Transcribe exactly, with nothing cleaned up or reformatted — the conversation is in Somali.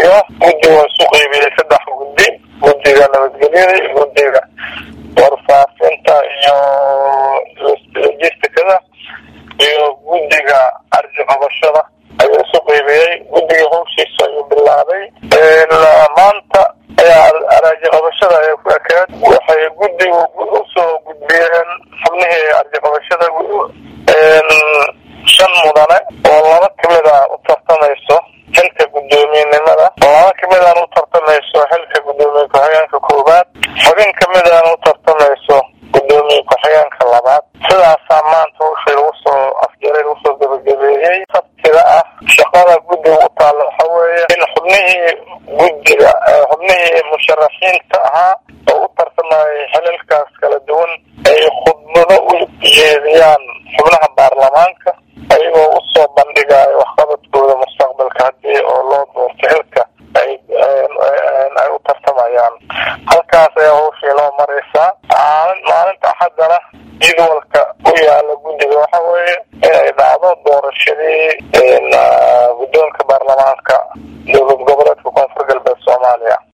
iyo guddiga suuqeybiyay saddex guddi guddiga nabadgelyada guddiga warfaafinta iyo logistikada iyo guddiga arji qabashada ayuu suuqeybiyay guddiga howshiisa ayuu bilaabay maanta ayaa arji qabashada ay ku ekayd waxay guddiga usoo gudbiyeen xubnihii arji qabashada shan mudane oo laba kamid ah u tartamayso xilka guddoomiyenimada laba kamid ah u tartamayso xilka guddoomiye ku-xigeenka koowaad xubin kamid ah u tartamayso guddoomiye ku-xigeenka labaad sidaasaa maanta howshay lagu soo afjaray lagu soo gabagabeeyey sabtida ah shaqada guddiga u taalla waxa weeye in xubnihii guddiga xubnihii musharaxiinta ahaa oo u tartamayay xilalkaas kala duwan